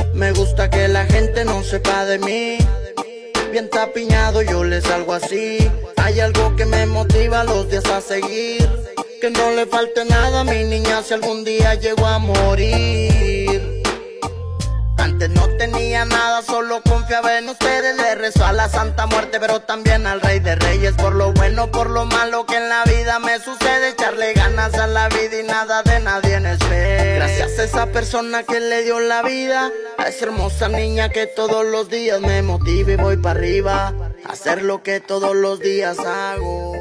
Me gusta que la gente no sepa de mí. Bien tapiñado yo le salgo así. Hay algo que me motiva los días a seguir. Que no le falte nada a mi niña si algún día llego a morir. Antes no tenía nada, solo confiaba en ustedes. Le rezo a la Santa Muerte, pero también al Rey de Reyes. Por lo bueno, por lo malo que en la vida me sucede. Echarle ganas a la vida y nada de nadie en espera. Gracias a esa persona que le dio la vida, a esa hermosa niña que todos los días me motiva y voy para arriba a hacer lo que todos los días hago.